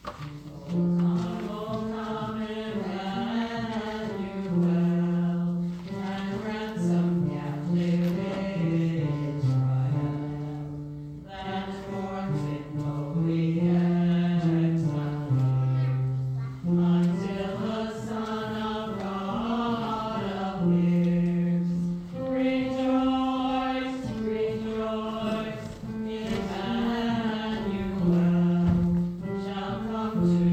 To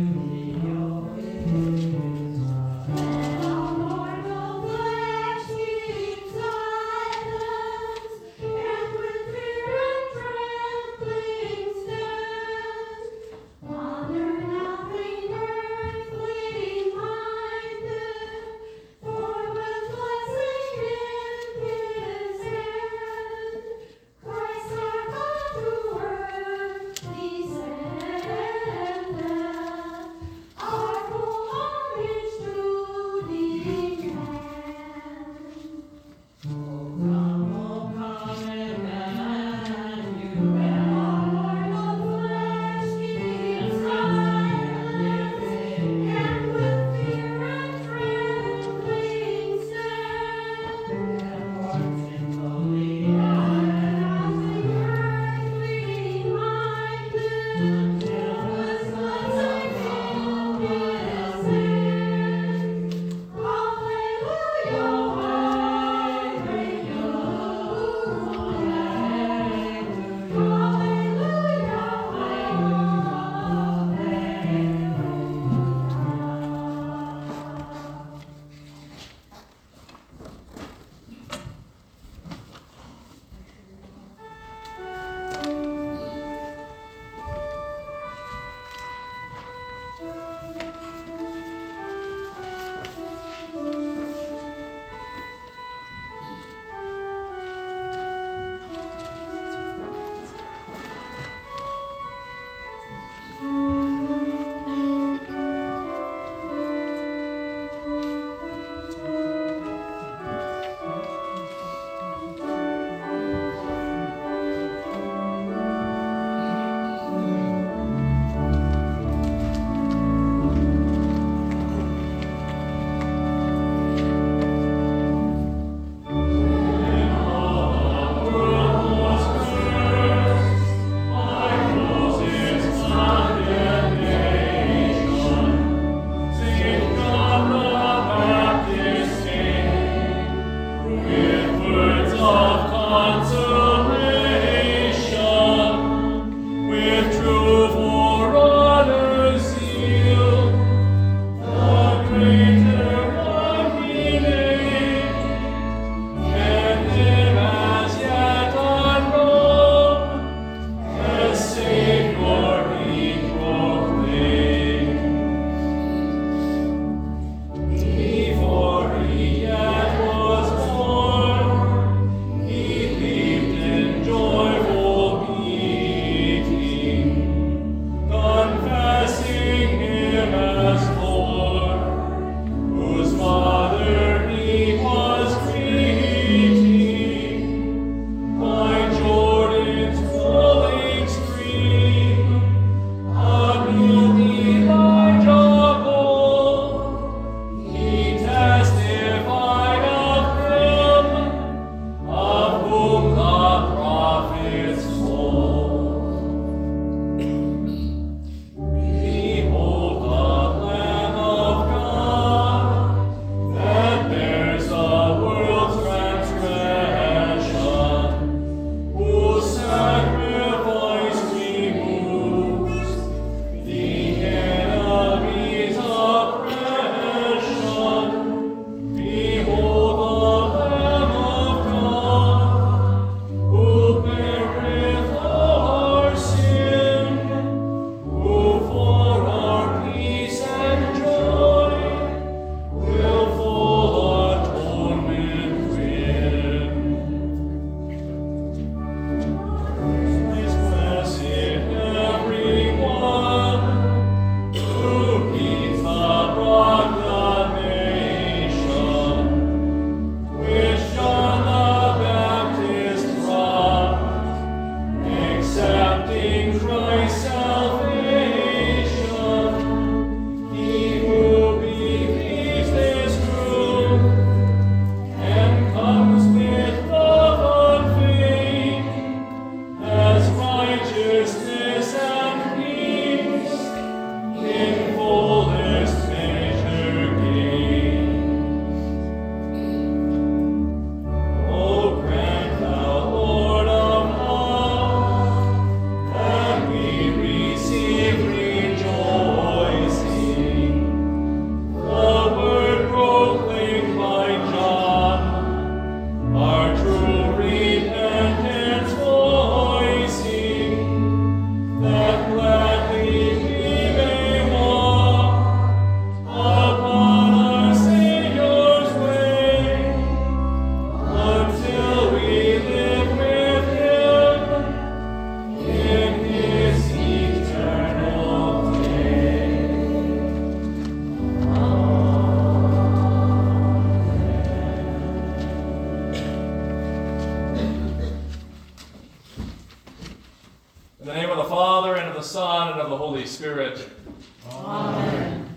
Amen.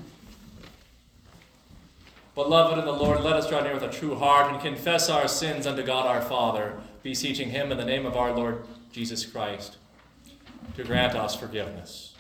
Beloved in the Lord, let us draw near with a true heart and confess our sins unto God our Father, beseeching him in the name of our Lord Jesus Christ to grant us forgiveness.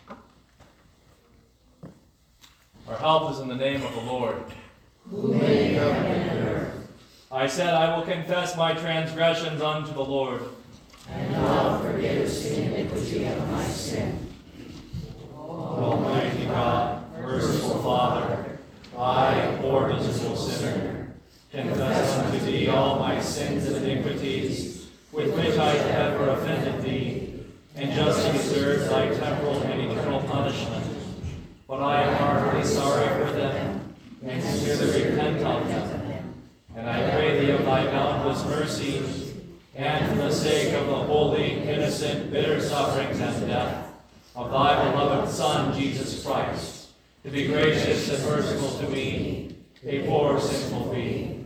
Our help is in the name of the Lord, Who made heaven and earth. I said, I will confess my transgressions unto the Lord. And thou forgivest the iniquity of my sin. Almighty God, merciful Father, I, poor miserable sinner, confess unto thee all my sins and iniquities, with which I have ever offended thee, and justly deserve thy temporal and eternal punishment. But I am heartily sorry for them, and sincerely repent of them. And I pray thee of thy boundless mercy, and for the sake of the holy, innocent, bitter sufferings and death of thy beloved Son, Jesus Christ, to be gracious and merciful to me, a poor sinful being.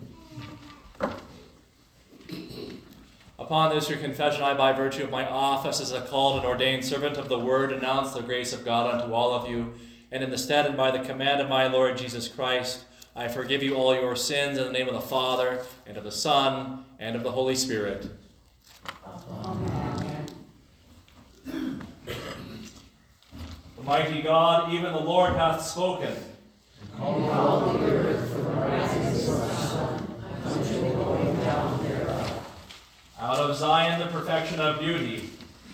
Upon this your confession, I, by virtue of my office as a called and ordained servant of the Word, announce the grace of God unto all of you, and in the stead and by the command of my Lord Jesus Christ, I forgive you all your sins in the name of the Father, and of the Son, and of the Holy Spirit. Amen. Almighty God, even the Lord hath spoken. And all the earth from the rising of the sun unto the going down thereof. Out of Zion the perfection of beauty.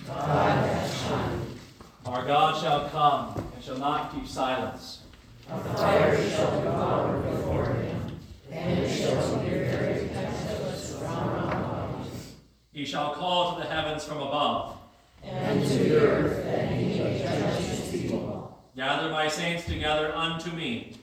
God hath shined. Our God shall come, and shall not keep silence. A fire shall devour before him, and it shall be very tempestuous round about him. He shall call to the heavens from above. And to the earth that he may judge his people. Gather my saints together unto me.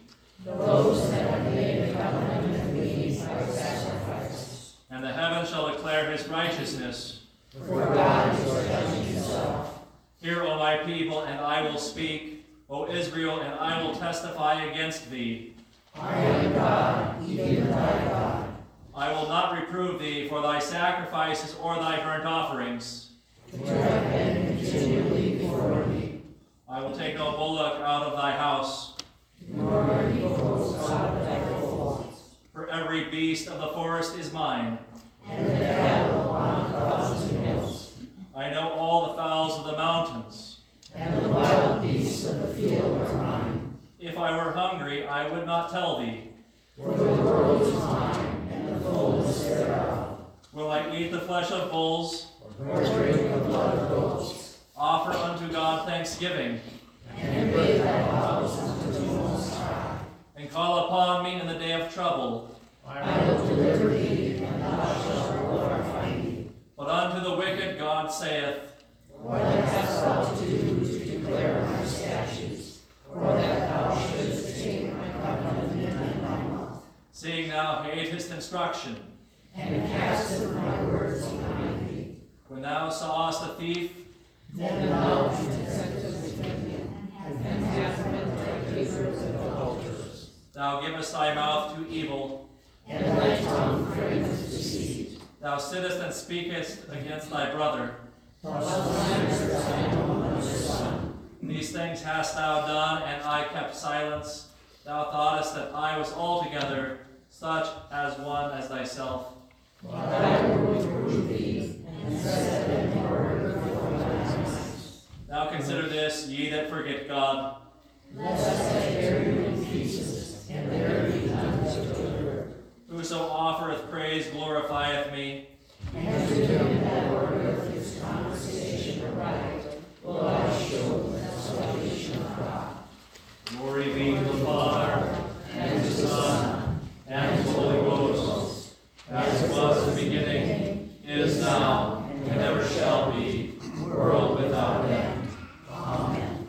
Those that have made a covenant with me by sacrifice. And the heavens shall declare his righteousness. For God is judging himself. Hear, O my people, and I will speak. O Israel, and I will testify against thee. I am God, even thy God. I will not reprove thee for thy sacrifices or thy burnt offerings. Which have been continually before me. I will take no bullock out of thy house. Nor any goats out of thy folds. For every beast of the forest is mine. And the cattle on 1,000 hills. I know all the fowls of the mountains. And the wild beasts of the field are mine. If I were hungry, I would not tell thee. For the world is mine, and the fullness thereof. Will I eat the flesh of bulls? Nor drink the blood of goats. Offer unto God thanksgiving. And make thy vows unto the Most High. And call upon me in the day of trouble. I will deliver thee, and thou shalt glorify me. But unto the wicked God saith, What hast thou to do to declare my statutes? Or that thou shouldest take my covenant in thy mouth, seeing thou hatest instruction. and castest my words behind thee. When thou sawest a thief, Then thou contentest with him, and hast been thy favors of adulterers. thou givest thy mouth to evil. And thy tongue frameth deceit. Thou sittest and speakest against thy brother. Thou slanderest thine own mother's son. These things hast thou done, and I kept silence. Thou thoughtest that I was altogether such as one as thyself. But I will reprove thee, and set them in order before thine eyes. Now consider this, ye that forget God. Lest I tear you in pieces, and there be none to deliver. Whoso offereth praise glorifieth me. And to him that ordereth his conversation aright, will I show the salvation of God. Glory be to the Father, And to the Son, and to the Holy Ghost, as it was in the beginning, is now, and ever shall be, world without end. Amen.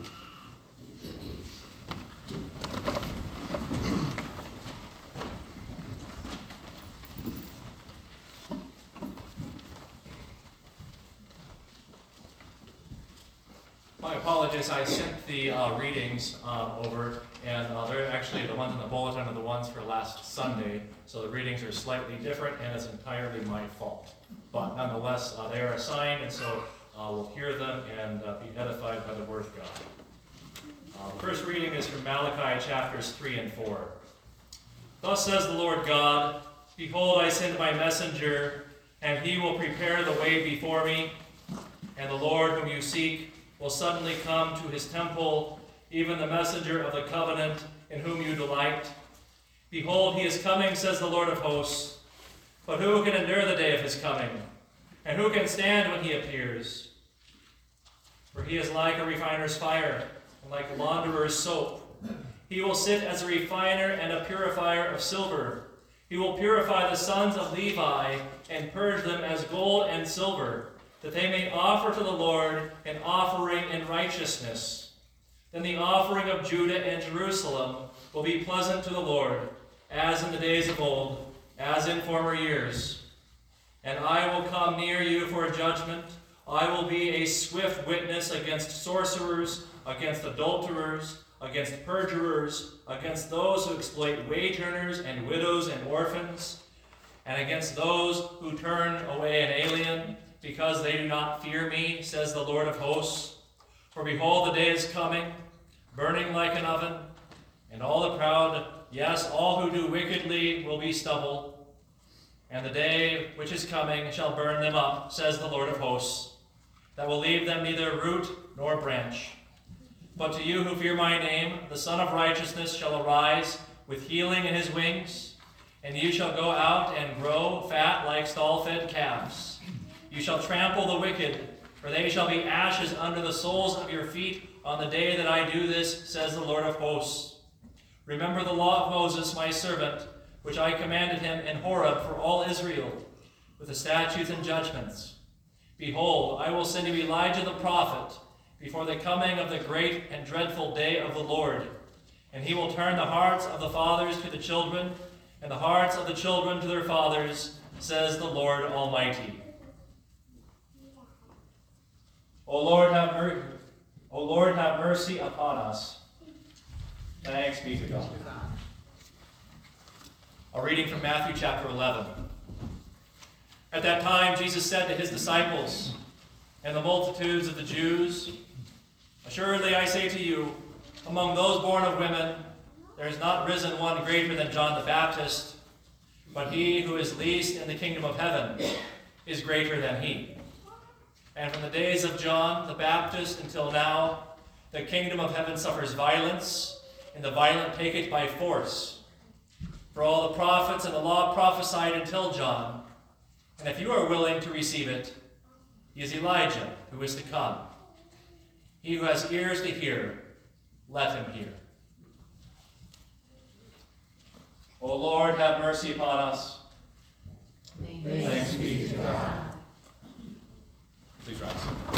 My apologies, I sent the readings over, and they're actually the ones in the bulletin are the ones for last Sunday, so the readings are slightly different, and it's entirely my fault. But nonetheless, they are assigned, and so we'll hear them and be edified by the Word of God. The first reading is from Malachi chapters 3 and 4. Thus says the Lord God, Behold, I send my messenger, and he will prepare the way before me. And the Lord whom you seek will suddenly come to his temple, even the messenger of the covenant in whom you delight. Behold, he is coming, says the Lord of hosts. But who can endure the day of his coming? And who can stand when he appears? For he is like a refiner's fire, and like a launderer's soap. He will sit as a refiner and a purifier of silver. He will purify the sons of Levi and purge them as gold and silver, that they may offer to the Lord an offering in righteousness. Then the offering of Judah and Jerusalem will be pleasant to the Lord, as in the days of old, as in former years. And I will come near you for a judgment. I will be a swift witness against sorcerers, against adulterers, against perjurers, against those who exploit wage earners and widows and orphans, and against those who turn away an alien, because they do not fear me, says the Lord of hosts. For behold, the day is coming, burning like an oven, and all the proud, yes, all who do wickedly, will be stubble. And the day which is coming shall burn them up, says the Lord of hosts, that will leave them neither root nor branch. But to you who fear my name, the Son of Righteousness shall arise with healing in his wings, and you shall go out and grow fat like stall-fed calves. You shall trample the wicked, for they shall be ashes under the soles of your feet on the day that I do this, says the Lord of hosts. Remember the law of Moses, my servant, which I commanded him in Horeb for all Israel, with the statutes and judgments. Behold, I will send you Elijah the prophet before the coming of the great and dreadful day of the Lord. And he will turn the hearts of the fathers to the children, and the hearts of the children to their fathers, says the Lord Almighty. O Lord, have mercy upon us. Thanks be to God. A reading from Matthew chapter 11. At that time, Jesus said to his disciples and the multitudes of the Jews, Assuredly I say to you, among those born of women, there has not risen one greater than John the Baptist, but he who is least in the kingdom of heaven is greater than he. And from the days of John the Baptist until now, the kingdom of heaven suffers violence, and the violent take it by force. For all the prophets and the law prophesied until John, and if you are willing to receive it, he is Elijah who is to come. He who has ears to hear, let him hear. O Lord, have mercy upon us. Thanks be to God. Please rise.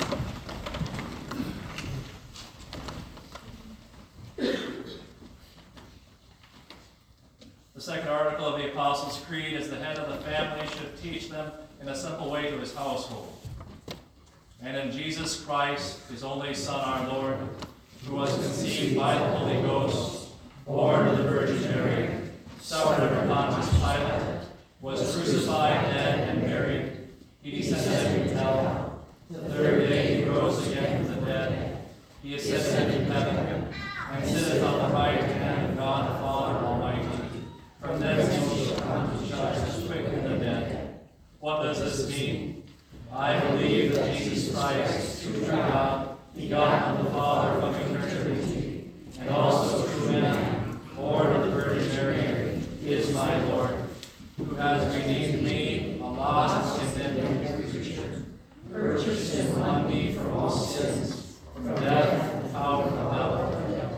The second article of the Apostles' Creed is the head of the family should teach them in a simple way to his household. And in Jesus Christ, his only Son, our Lord, who was conceived by the Holy Ghost, born of the Virgin Mary, suffered under Pontius Pilate, was crucified, dead, and buried. He descended into hell. The third day he rose again from the dead. He ascended into heaven, and sitteth on the right hand of God the Father Almighty. From thence he shall come to judge the quick and the dead. What does this mean? I believe that Jesus Christ, true God, begotten of the Father from eternity, and also true man, born of the Virgin Mary, is my Lord, who has redeemed me, a lost and condemned creature, purchased and won me from all sins, from death and the power of hell,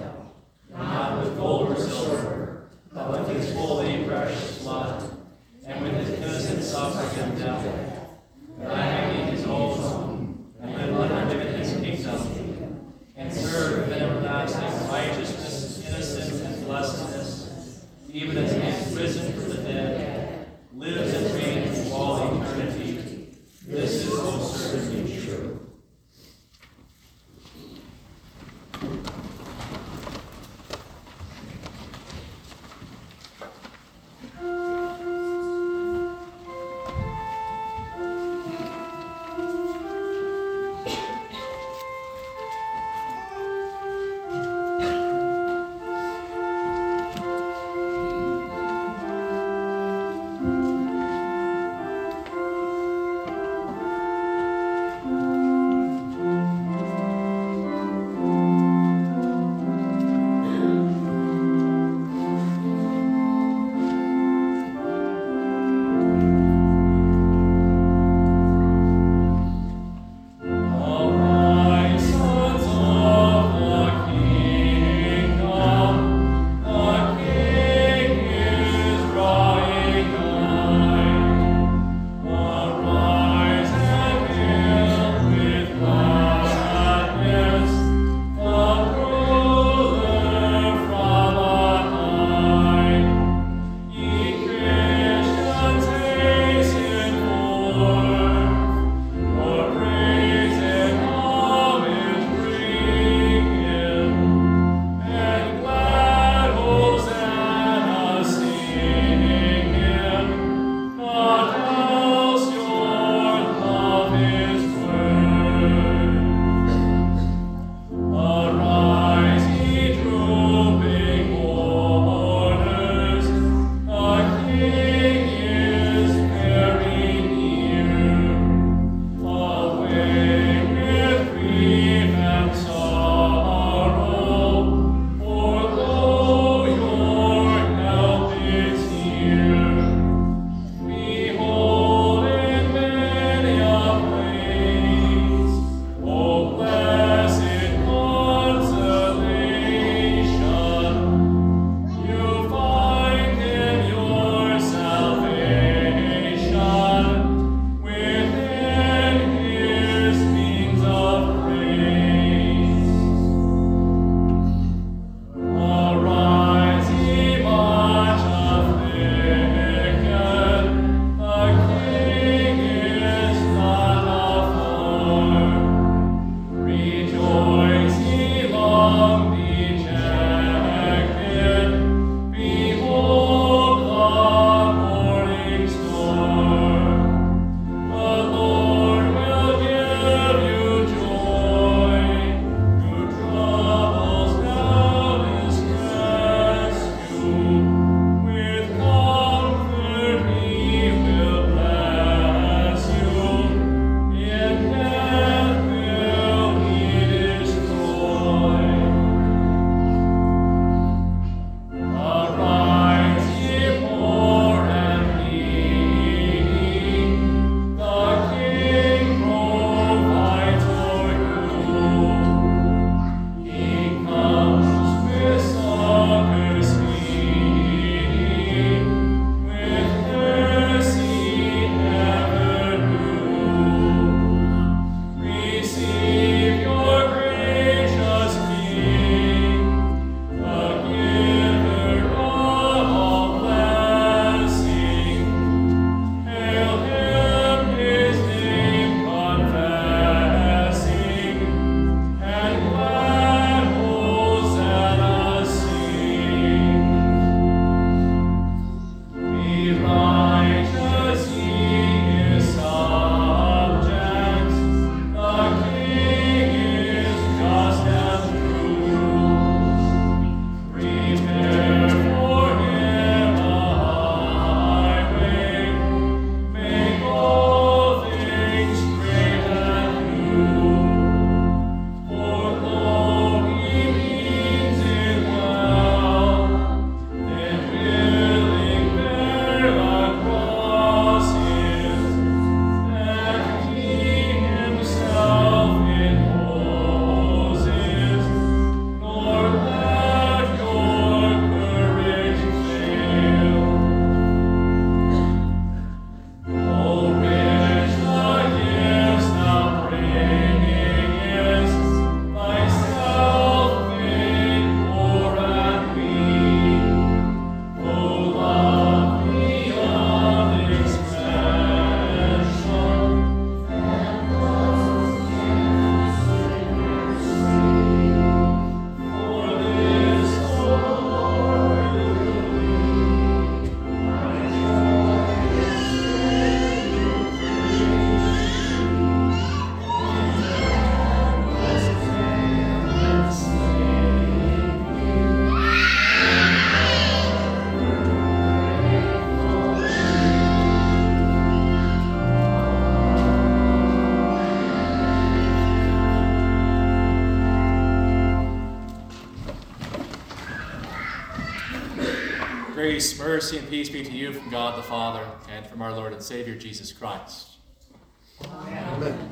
Grace, mercy, and peace be to you from God the Father and from our Lord and Savior Jesus Christ. Amen.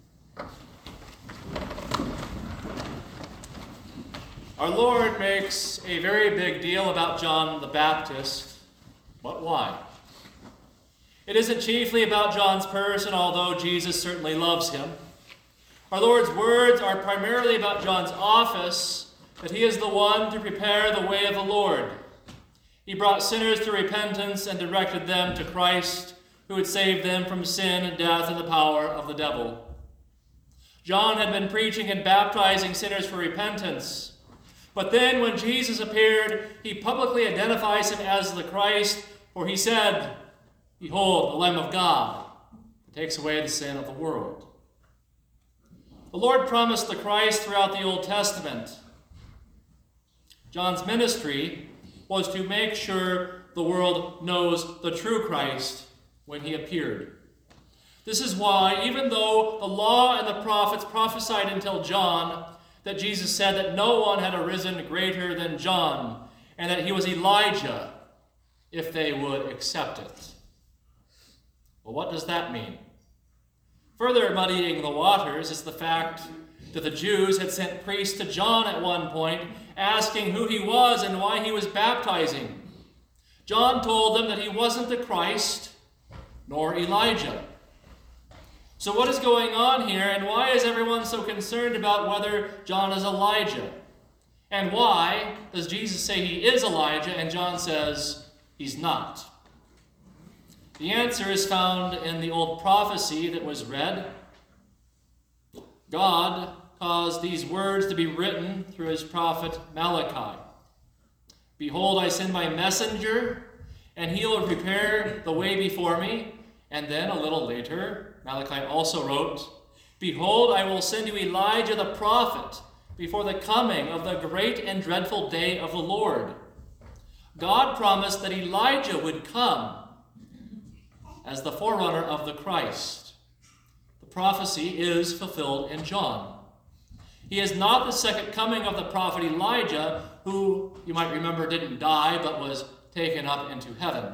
Our Lord makes a very big deal about John the Baptist, but why? It isn't chiefly about John's person, although Jesus certainly loves him. Our Lord's words are primarily about John's office, that he is the one to prepare the way of the Lord. He brought sinners to repentance and directed them to Christ, who would save them from sin and death and the power of the devil. John had been preaching and baptizing sinners for repentance. But then when Jesus appeared, he publicly identifies him as the Christ, for he said, "Behold, the Lamb of God, that takes away the sin of the world." The Lord promised the Christ throughout the Old Testament. John's ministry was to make sure the world knows the true Christ when he appeared. This is why, even though the law and the prophets prophesied until John, that Jesus said that no one had arisen greater than John, and that he was Elijah, if they would accept it. Well, what does that mean? Further muddying the waters is the fact that the Jews had sent priests to John at one point, asking who he was and why he was baptizing. John told them that he wasn't the Christ, nor Elijah. So what is going on here, and why is everyone so concerned about whether John is Elijah? And why does Jesus say he is Elijah and John says he's not? The answer is found in the old prophecy that was read. God caused these words to be written through his prophet Malachi. "Behold, I send my messenger, and he will prepare the way before me." And then a little later, Malachi also wrote, "Behold, I will send you Elijah the prophet before the coming of the great and dreadful day of the Lord." God promised that Elijah would come as the forerunner of the Christ. The prophecy is fulfilled in John. He is not the second coming of the prophet Elijah, who, you might remember, didn't die but was taken up into heaven.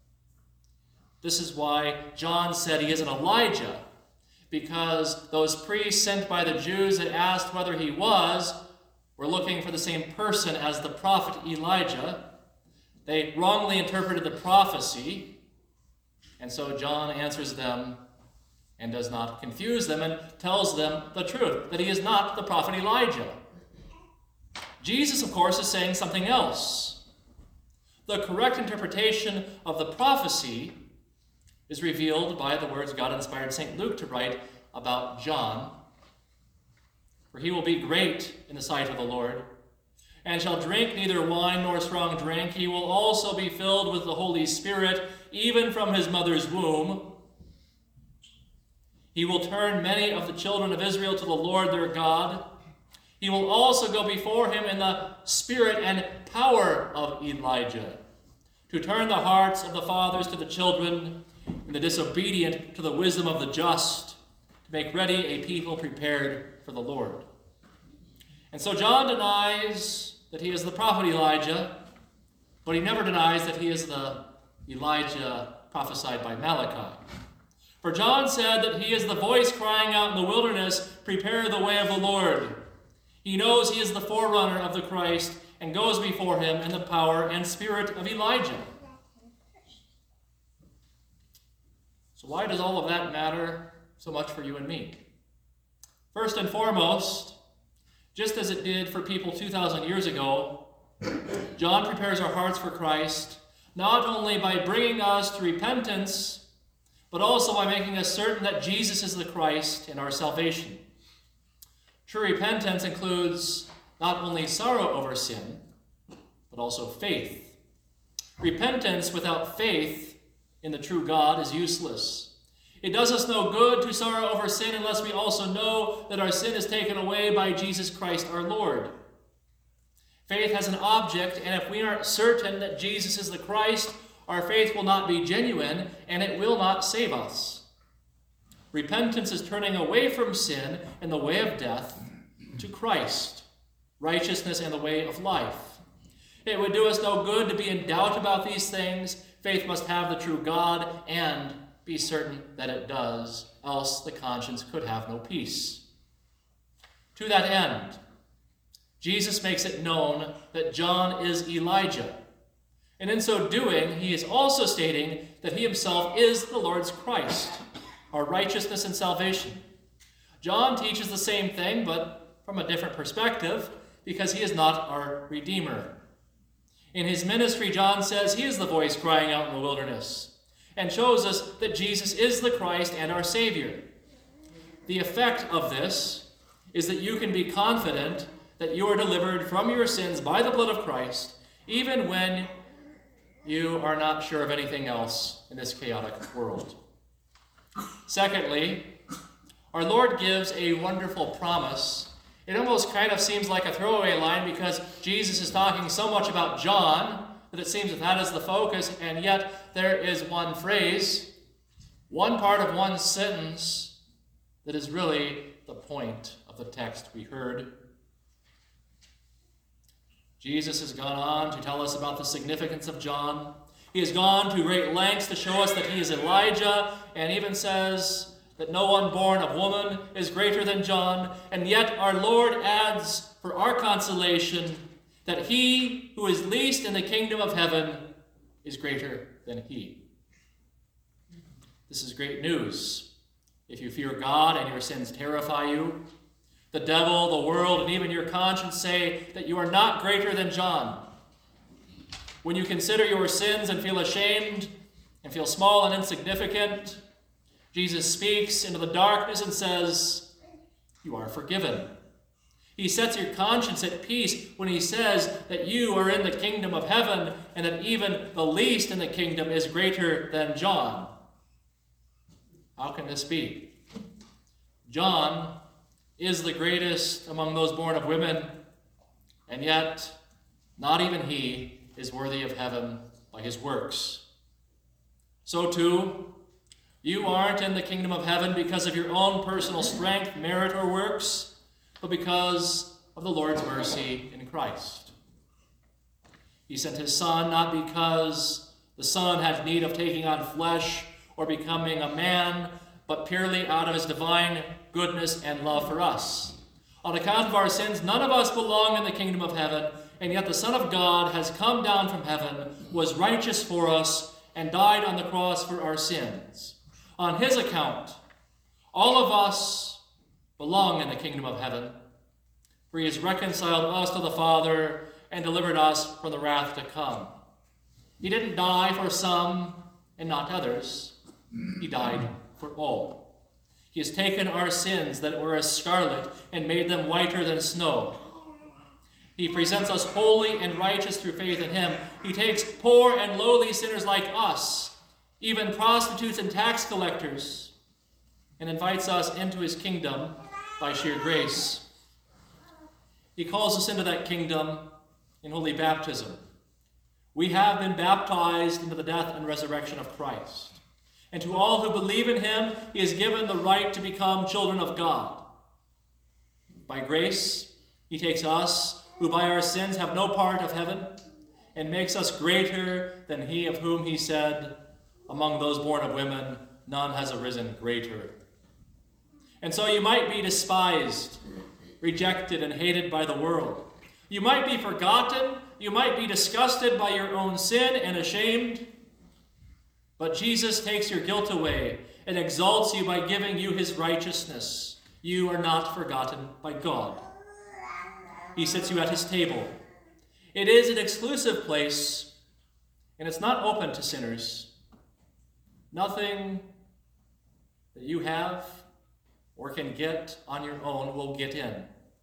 This is why John said he isn't Elijah, because those priests sent by the Jews that asked whether he was were looking for the same person as the prophet Elijah. They wrongly interpreted the prophecy, and so John answers them and does not confuse them and tells them the truth, that he is not the prophet Elijah. Jesus, of course, is saying something else. The correct interpretation of the prophecy is revealed by the words God inspired St. Luke to write about John. "For he will be great in the sight of the Lord, and shall drink neither wine nor strong drink. He will also be filled with the Holy Spirit, even from his mother's womb. He will turn many of the children of Israel to the Lord their God. He will also go before him in the spirit and power of Elijah, to turn the hearts of the fathers to the children, and the disobedient to the wisdom of the just, to make ready a people prepared for the Lord." And so John denies that he is the prophet Elijah, but he never denies that he is the Elijah prophesied by Malachi. For John said that he is the voice crying out in the wilderness, "Prepare the way of the Lord." He knows he is the forerunner of the Christ and goes before him in the power and spirit of Elijah. So why does all of that matter so much for you and me? First and foremost, just as it did for people 2,000 years ago, John prepares our hearts for Christ, not only by bringing us to repentance, but also by making us certain that Jesus is the Christ in our salvation. True repentance includes not only sorrow over sin, but also faith. Repentance without faith in the true God is useless. It does us no good to sorrow over sin unless we also know that our sin is taken away by Jesus Christ our Lord. Faith has an object, and if we aren't certain that Jesus is the Christ, our faith will not be genuine, and it will not save us. Repentance is turning away from sin and the way of death to Christ, righteousness and the way of life. It would do us no good to be in doubt about these things. Faith must have the true God and be certain that it does, else the conscience could have no peace. To that end, Jesus makes it known that John is Elijah. And in so doing, he is also stating that he himself is the Lord's Christ, our righteousness and salvation. John teaches the same thing, but from a different perspective, because he is not our Redeemer. In his ministry, John says he is the voice crying out in the wilderness, and shows us that Jesus is the Christ and our Savior. The effect of this is that you can be confident that you are delivered from your sins by the blood of Christ, even when you are not sure of anything else in this chaotic world. Secondly, our Lord gives a wonderful promise. It almost kind of seems like a throwaway line because Jesus is talking so much about John that it seems that is the focus, and yet there is one phrase, one part of one sentence that is really the point of the text we heard. Jesus has gone on to tell us about the significance of John. He has gone to great lengths to show us that he is Elijah, and even says that no one born of woman is greater than John. And yet our Lord adds for our consolation that he who is least in the kingdom of heaven is greater than he. This is great news. If you fear God and your sins terrify you, the devil, the world, and even your conscience say that you are not greater than John. When you consider your sins and feel ashamed and feel small and insignificant, Jesus speaks into the darkness and says, you are forgiven. He sets your conscience at peace when he says that you are in the kingdom of heaven and that even the least in the kingdom is greater than John. How can this be? John is the greatest among those born of women, and yet not even he is worthy of heaven by his works. So too, you aren't in the kingdom of heaven because of your own personal strength, merit, or works, but because of the Lord's mercy in Christ. He sent his Son not because the Son had need of taking on flesh or becoming a man, but purely out of his divine goodness and love for us. On account of our sins, none of us belong in the kingdom of heaven, and yet the Son of God has come down from heaven, was righteous for us, and died on the cross for our sins. On his account, all of us belong in the kingdom of heaven, for he has reconciled us to the Father and delivered us from the wrath to come. He didn't die for some and not others. He died for all. He has taken our sins that were as scarlet and made them whiter than snow. He presents us holy and righteous through faith in him. He takes poor and lowly sinners like us, even prostitutes and tax collectors, and invites us into his kingdom by sheer grace. He calls us into that kingdom in holy baptism. We have been baptized into the death and resurrection of Christ. And to all who believe in him, he is given the right to become children of God. By grace, he takes us, who by our sins have no part of heaven, and makes us greater than he of whom he said, among those born of women, none has arisen greater. And so you might be despised, rejected, and hated by the world. You might be forgotten. You might be disgusted by your own sin and ashamed. But Jesus takes your guilt away and exalts you by giving you his righteousness. You are not forgotten by God. He sits you at his table. It is an exclusive place, and it's not open to sinners. Nothing that you have or can get on your own will get in.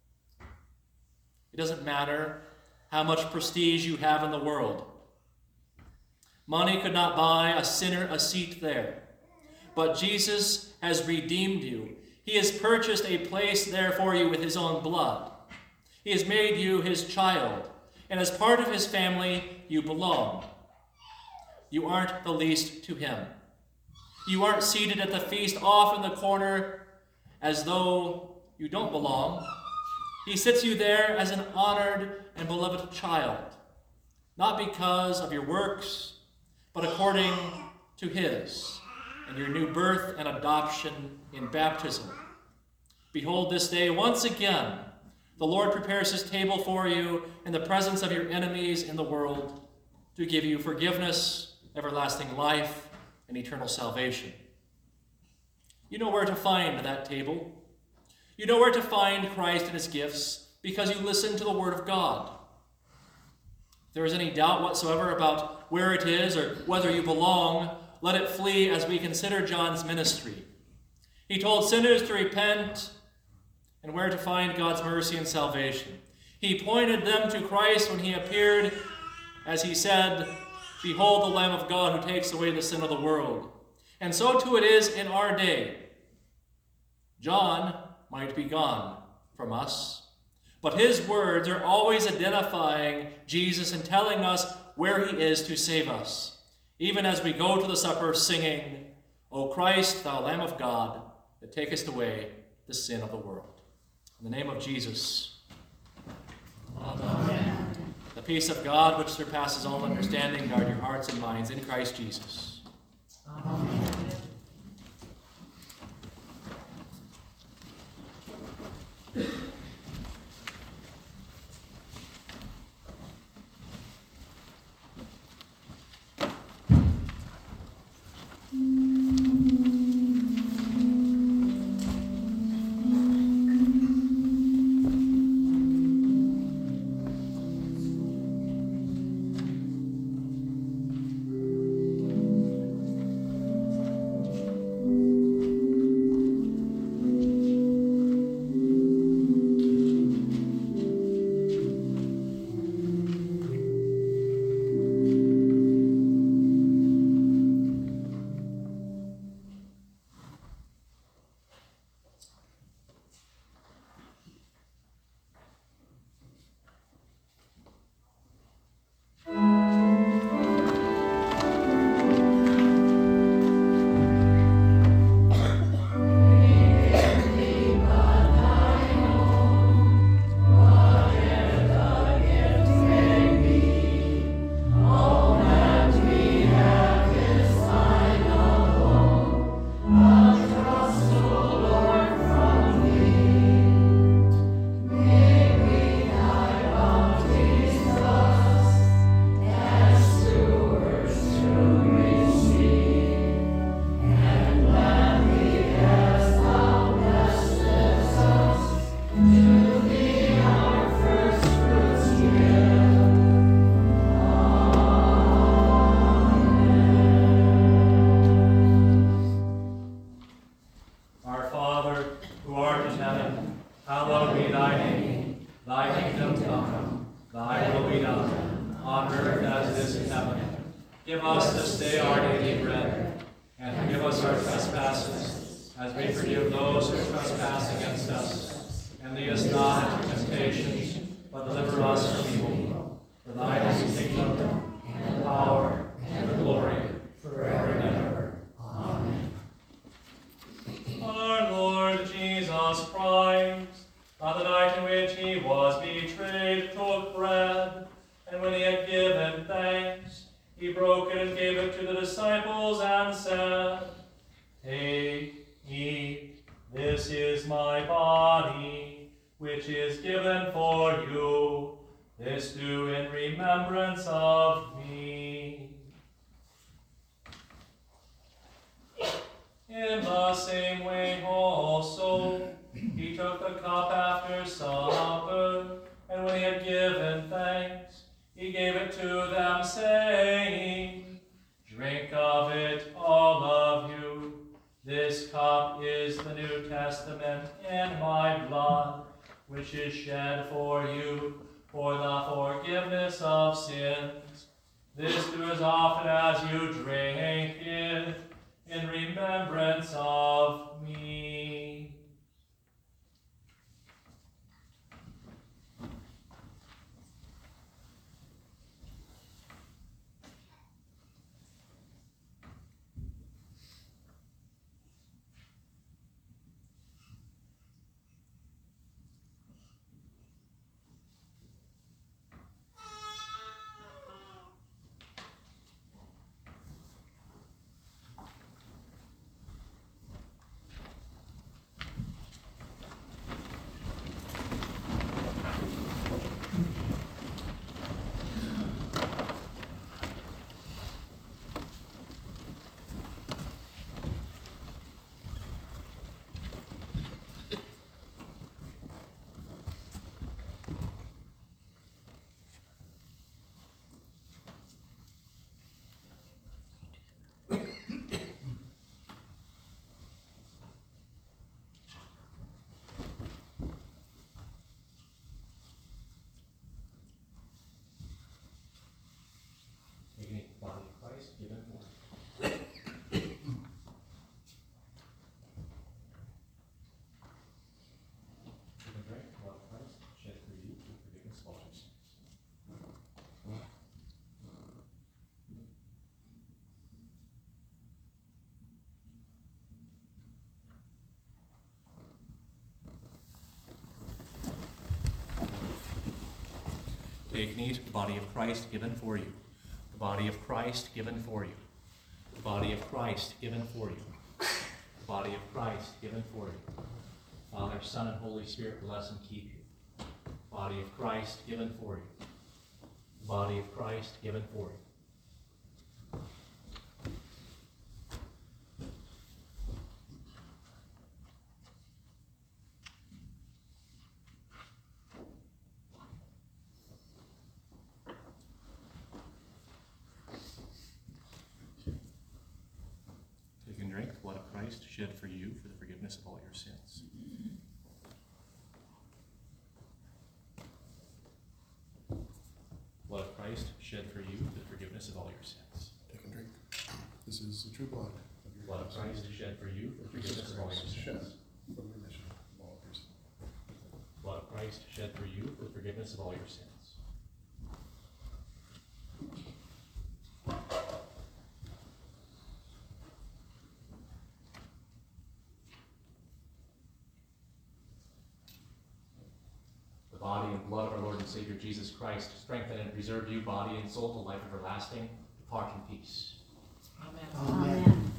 It doesn't matter how much prestige you have in the world. Money could not buy a sinner a seat there. But Jesus has redeemed you. He has purchased a place there for you with his own blood. He has made you his child. And as part of his family, you belong. You aren't the least to him. You aren't seated at the feast off in the corner as though you don't belong. He sits you there as an honored and beloved child. not because of your works, but according to his, and your new birth and adoption in baptism. Behold, this day, once again, the Lord prepares his table for you in the presence of your enemies in the world to give you forgiveness, everlasting life, and eternal salvation. You know where to find that table. You know where to find Christ and his gifts because you listen to the word of God. If there is any doubt whatsoever about where it is or whether you belong, let it flee as we consider John's ministry. He told sinners to repent and where to find God's mercy and salvation. He pointed them to Christ when he appeared, as he said, "Behold the Lamb of God who takes away the sin of the world." And so too it is in our day. John might be gone from us, but his words are always identifying Jesus and telling us where he is to save us, even as we go to the supper singing, "O Christ, thou Lamb of God, that takest away the sin of the world." In the name of Jesus. Amen. The peace of God, which surpasses all understanding, guard your hearts and minds in Christ Jesus. Amen. Give us this day our daily bread, and forgive us our trespasses, as we forgive those who trespass against us. And lead us not into temptation, but deliver us from evil. For thine is the kingdom, and the power, and the glory, forever and ever. Amen. Our Lord Jesus Christ, on the night in which he was betrayed, took bread, and when he had given thanks, he broke it and gave it to the disciples and said, "Take, eat, this is my body, which is given for you. This do in remembrance of me." In the same way also, he took the cup after supper, and when he had given thanks, he gave it to them, saying, "Drink of it, all of you. This cup is the New Testament in my blood, which is shed for you for the forgiveness of sins. This do as often as you drink it in remembrance of me." Christ given for you. Take and drink the blood of Christ shed for you for the forgiveness of all your sins. Take and eat the body of Christ given for you. The body of Christ given for you. The body of Christ given for you. The body of Christ given for you. Father, Son, and Holy Spirit bless and keep you. The body of Christ given for you. The body of Christ given for you. Take and drink the blood of Christ shed for you for the forgiveness of all your sins. Blood of Christ shed for you for the forgiveness of all your sins. Take and drink. This is the true blood of your Blood of Christ shed for you for the forgiveness of all your shed sins. for the remission of all of your sins. Blood of Christ shed for you for the forgiveness of all your sins. The body and blood of our Lord and Savior Jesus Christ strengthen and preserve you, body and soul, to life everlasting. Depart in peace. Amen.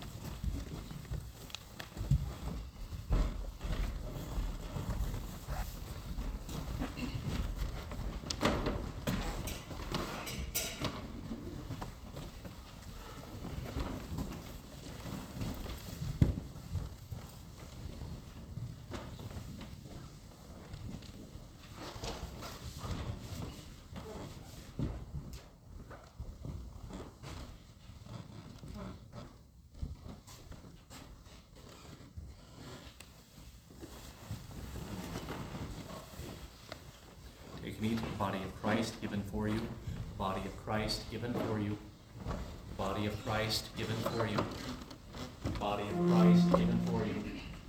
Take and eat the body of Christ given for you, the body of Christ given for you, the body of Christ given for you, the body of Christ given for you,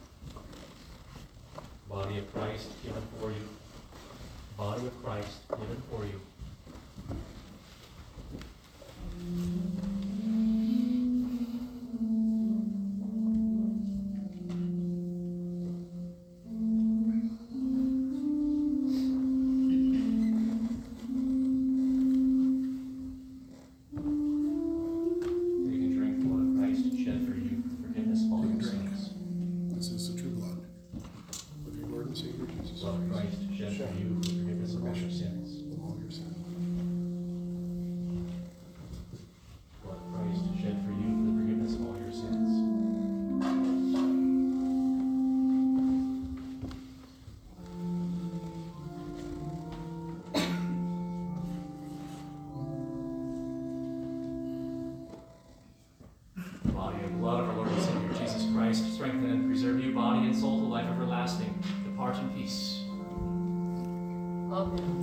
the body of Christ given for you, the body of Christ given for you. Take and drink the blood of Christ shed for you for the forgiveness of all Take your and drink. sins. This is the true blood of your Lord and Savior Jesus Blood of Christ shed for you for the forgiveness of all your sins. of all your sins. Blood of Christ shed for you for the forgiveness of all your sins. The body and blood of our Lord and Savior Jesus Christ strengthen and preserve you, body and soul, to life everlasting. Depart in peace. Amen.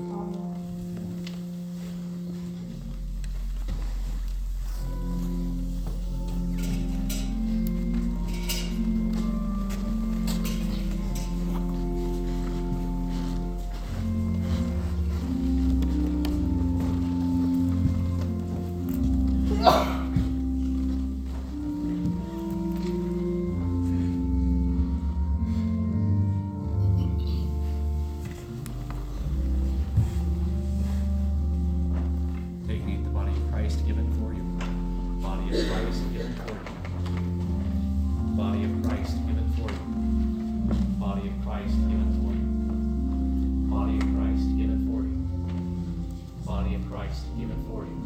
Take and eat the body of Christ given for you. The body of Christ given for you. The body of Christ given for you. The body of Christ given for you. The body of Christ given for you. The body of Christ given for you.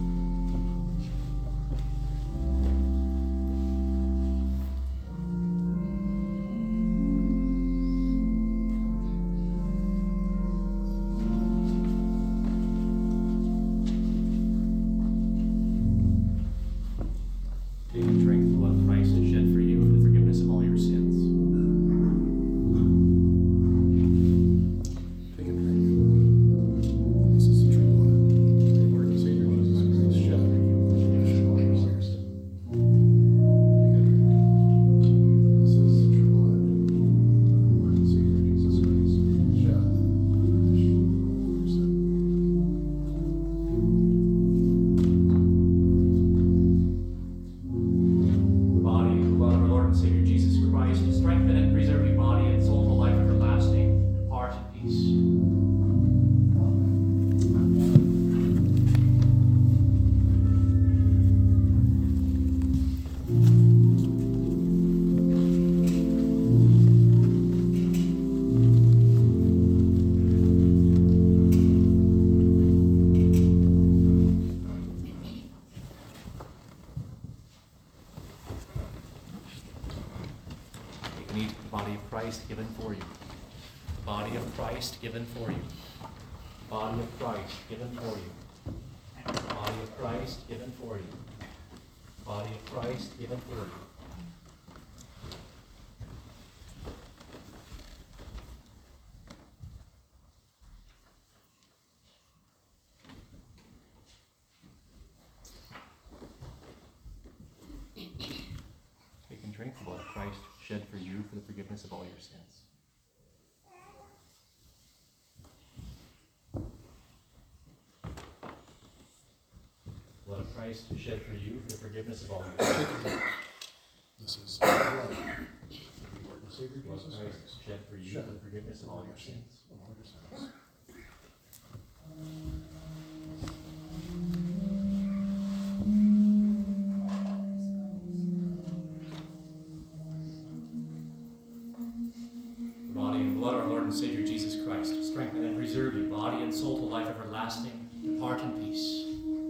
Take and drink the blood of Christ shed for you for the forgiveness of all your sins. Take and drink. This is the true blood of your Lord and Savior Jesus Christ given for you. The body of Christ given for you. The body of Christ given for you. The body of Christ given for you. The body of Christ given for you. Take and drink the blood of Christ shed for you for the forgiveness of all your sins. Blood of Christ shed for you for the forgiveness of all your sins. This is the blood of our Lord and Savior Blood of Jesus Christ Christ. shed for you for the forgiveness of all your sins. Of all your sins. The body and blood of our Lord and Savior Jesus Christ, strengthen and preserve you, body and soul, to life everlasting. Depart in peace.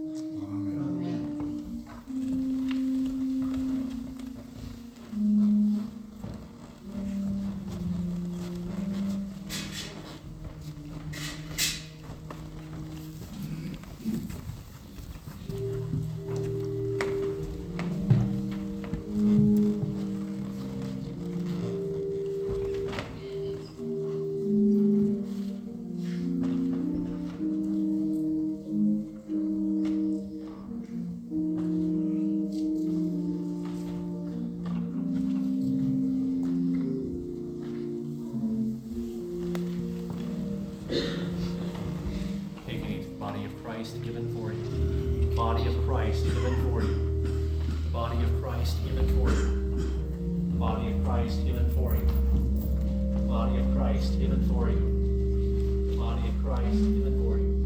Given for you. The body of Christ given for you. The body of Christ given for you. The body of Christ given for you. The body of Christ given for you. The body of Christ given for you.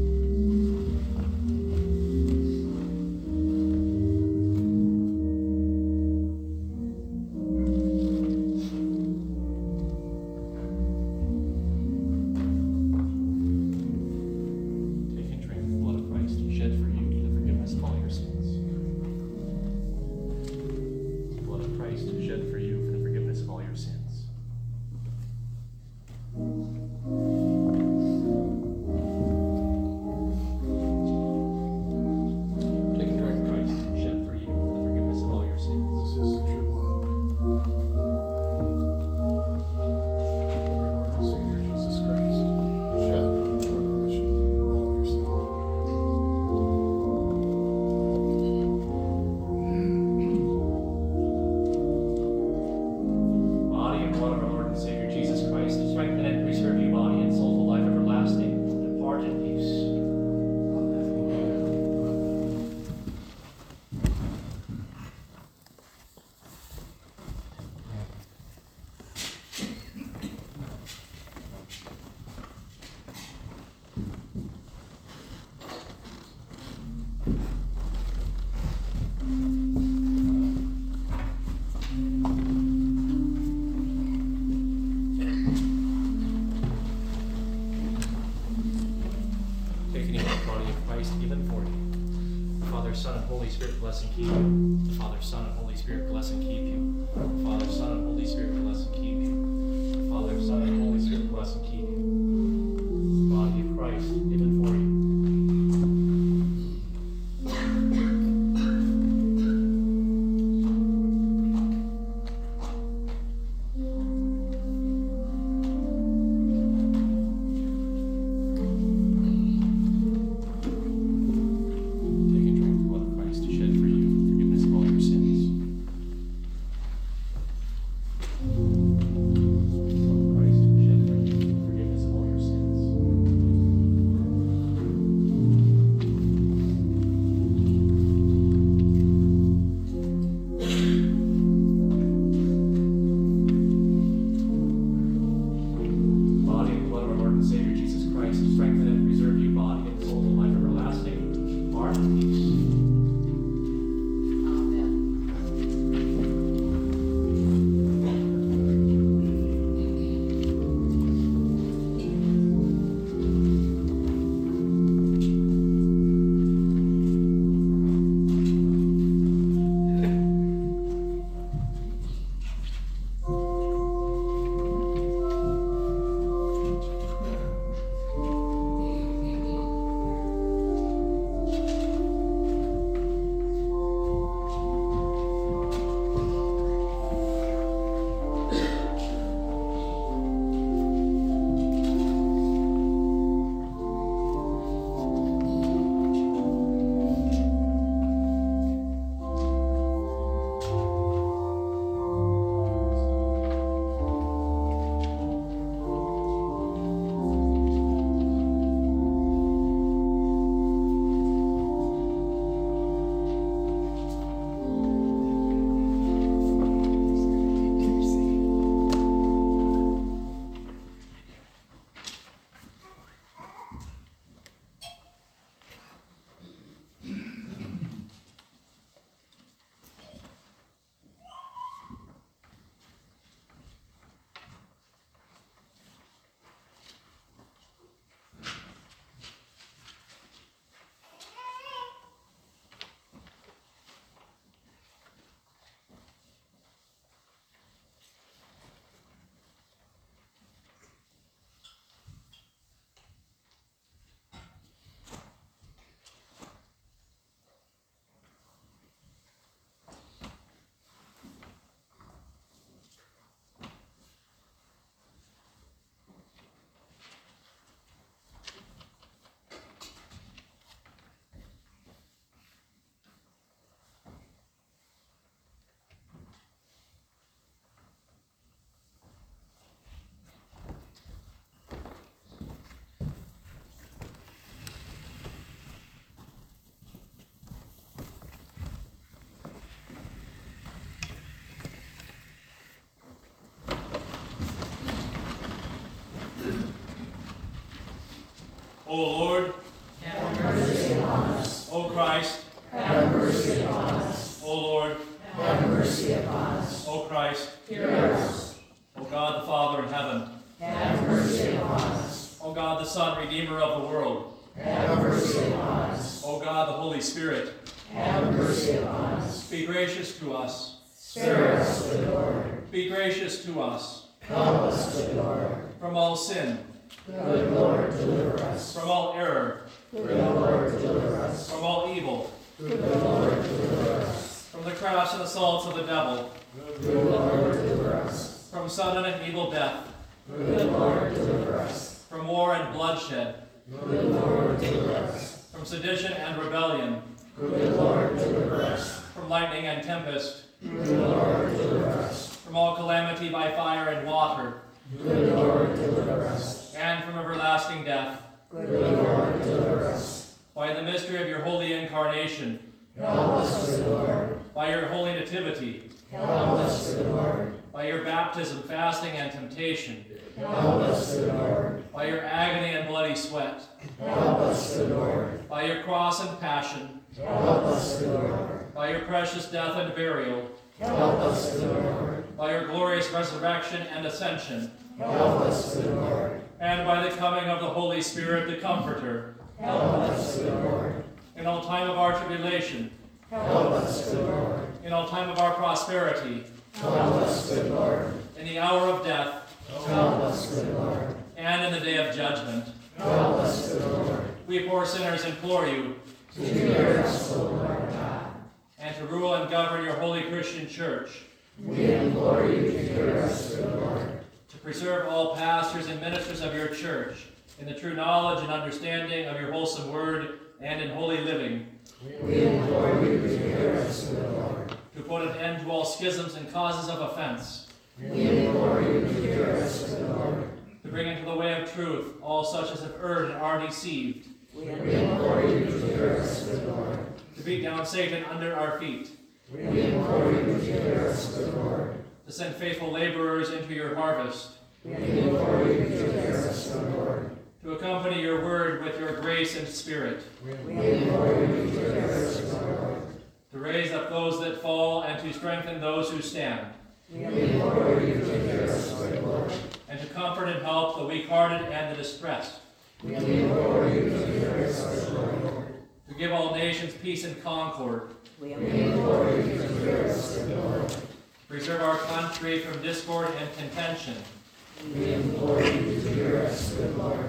Son, and Holy Spirit bless and keep you. The Father, Son, and Holy Spirit bless and keep you. The Father, Son, and Holy Spirit bless and keep you. The Father, Son, and Holy Spirit bless and keep you. The body of Christ given for you. O Lord, have mercy upon us. O Christ, Have mercy upon us. O Lord, Have mercy upon us. O Christ, Hear us. O God the Father in heaven, Have mercy upon us. O God the Son, Redeemer of the world, Have mercy upon us. O God the Holy Spirit, Have mercy upon us. be gracious to us. Spare us, good Lord. Be gracious to us. Help us, good Lord. From all sin, Good Lord, deliver us. from all error, Good Lord, deliver us. from all evil, Good Lord, deliver us. from the crafts and assaults of the devil, Good Lord, deliver us. from sudden and evil death, Good Lord, deliver us. from war and bloodshed, Good Lord, deliver us. from sedition and rebellion, Good Lord, deliver us. from lightning and tempest, Good Lord, deliver us. from all calamity by fire and water, Good Lord, deliver us. and from everlasting death. Good Lord, deliver us. By the mystery of your holy incarnation, Help us, good Lord. by your holy nativity, Help us, good Lord. by your baptism, fasting, and temptation, Help us, good Lord. by your agony and bloody sweat, Help us, good Lord. by your cross and passion, Help us, good Lord. by your precious death and burial, Help us, good Lord. by your glorious resurrection and ascension, Help us, good Lord. and by the coming of the Holy Spirit, the Comforter, Help us, good Lord. in all time of our tribulation, Help us, good Lord. in all time of our prosperity, Help us, good Lord. in the hour of death, Help us, good Lord. and in the day of judgment. Help us, good Lord. We poor sinners implore you, To hear us, O Lord God. and to rule and govern your holy Christian church, We implore you to hear us, good Lord. to preserve all pastors and ministers of your church in the true knowledge and understanding of your wholesome word and in holy living, We implore you to hear us, good Lord. to put an end to all schisms and causes of offense, We implore you to hear us, good Lord. to bring into the way of truth all such as have erred and are deceived, We implore you to hear us, good Lord. to beat down Satan under our feet, We implore you to hear us, good Lord. to send faithful laborers into your harvest, We implore you to hear us, good Lord. to accompany your word with your grace and spirit, We implore you to hear us, good Lord. to raise up those that fall and to strengthen those who stand, We implore you to hear us, good Lord. and to comfort and help the weak-hearted and the distressed, We implore you to hear us, good Lord. to give all nations peace and concord, We implore you to hear us, good Lord. to preserve our country from discord and contention, We implore you to hear us, good Lord.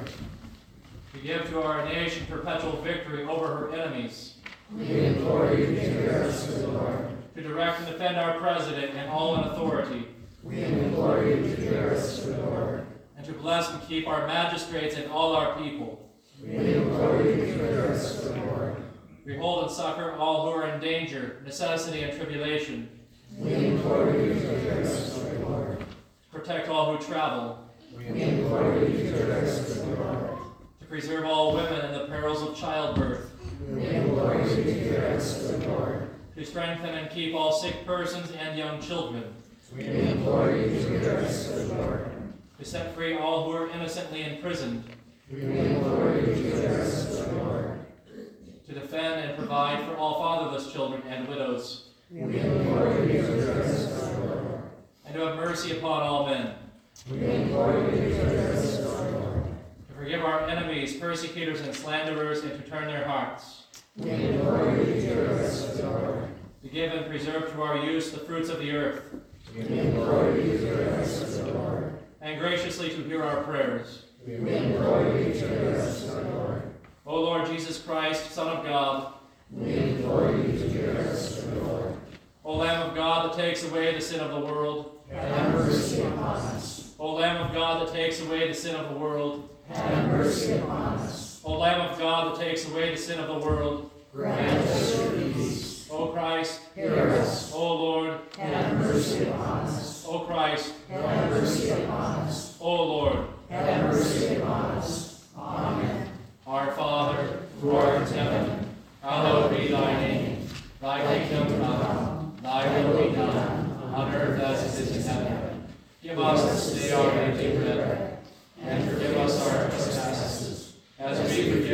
to give to our nation perpetual victory over her enemies, We implore you to hear us, good Lord. to direct and defend our president and all in authority, We implore you to hear us, good Lord. and to bless and keep our magistrates and all our people. We implore you to hear us, good Lord. Behold and succor all who are in danger, necessity, and tribulation. We implore you to hear us, good Lord. Protect all who travel. We implore you to hear us, good Lord. To preserve all women in the perils of childbirth. We implore you to hear us, good Lord. To strengthen and keep all sick persons and young children. We implore you to hear us, good Lord. To set free all who are innocently imprisoned. We implore you to hear us, good Lord. To defend and provide for all fatherless children and widows. We implore you to hear us, good Lord. And to have mercy upon all men. We implore you to hear us, good Lord. To forgive our enemies, persecutors, and slanderers, and to turn their hearts. We implore you to hear us, good Lord. To give and preserve to our use the fruits of the earth. We implore you to hear us, good Lord. And graciously to hear our prayers. We implore you to hear us, good Lord. O Lord Jesus Christ, Son of God, We implore you to hear us, good Lord. O Lamb of God that takes away the sin of the world, Have mercy upon us. O Lamb of God that takes away the sin of the world, Have mercy upon us. O Lamb of God that takes away the sin of the world, Grant us your peace. O Christ, Hear us. O Lord, Have mercy upon us. O Christ, Have mercy upon us. O Lord, Have mercy upon us. Amen. our Father, who art in heaven, hallowed be thy name. Thy kingdom come, thy will be done, on earth as it is in heaven. Give us this day our daily bread, and forgive us our trespasses, as we forgive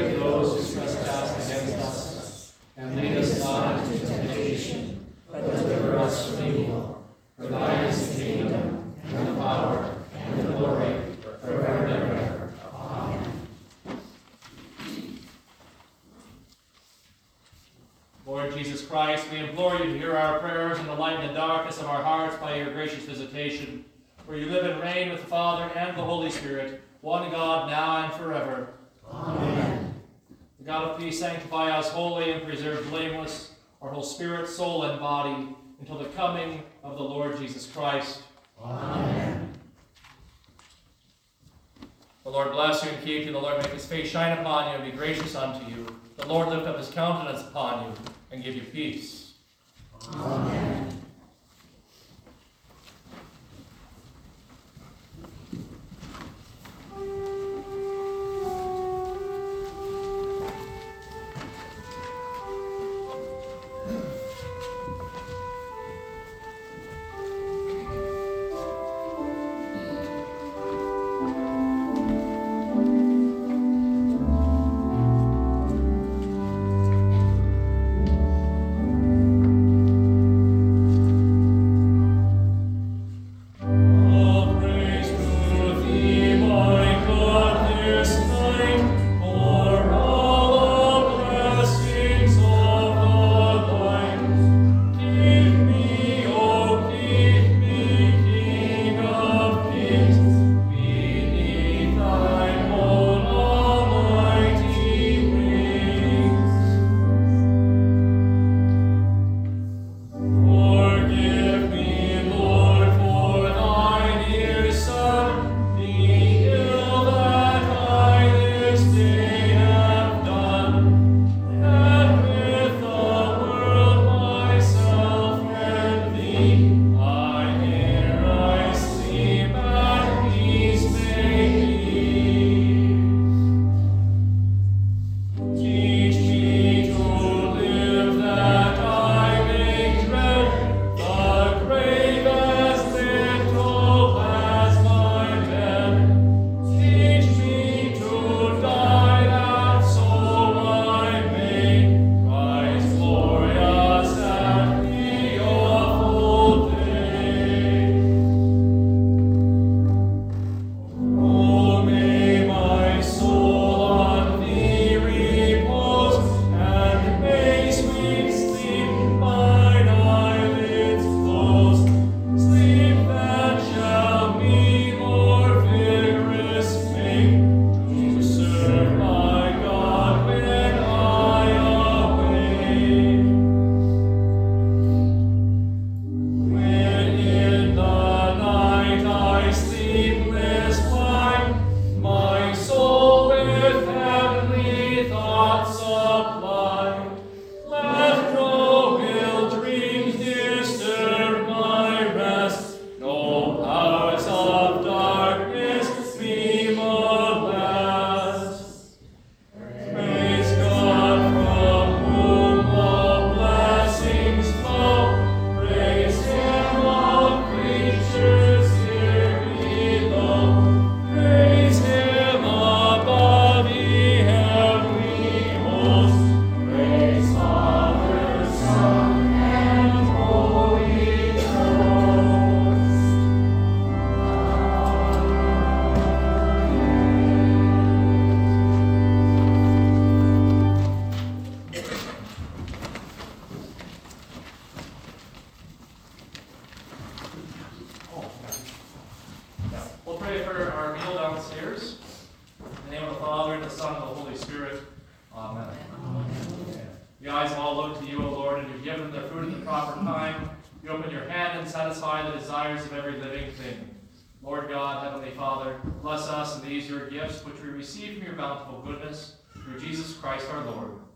Lord Jesus Christ, we implore you to hear our prayers and to lighten the darkness of our hearts by your gracious visitation. For you live and reign with the Father and the Holy Spirit, one God, now and forever. Amen. The God of peace sanctify us wholly and preserve blameless our whole spirit, soul, and body until the coming of the Lord Jesus Christ. Amen. The Lord bless you and keep you. The Lord make his face shine upon you and be gracious unto you. The Lord lift up his countenance upon you and give you peace. Amen. The eyes have all looked to you, O Lord, and you've given their food at the proper time. You open your hand and satisfy the desires of every living thing. Lord God, Heavenly Father, bless us in these your gifts, which we receive from your bountiful goodness, through Jesus Christ our Lord.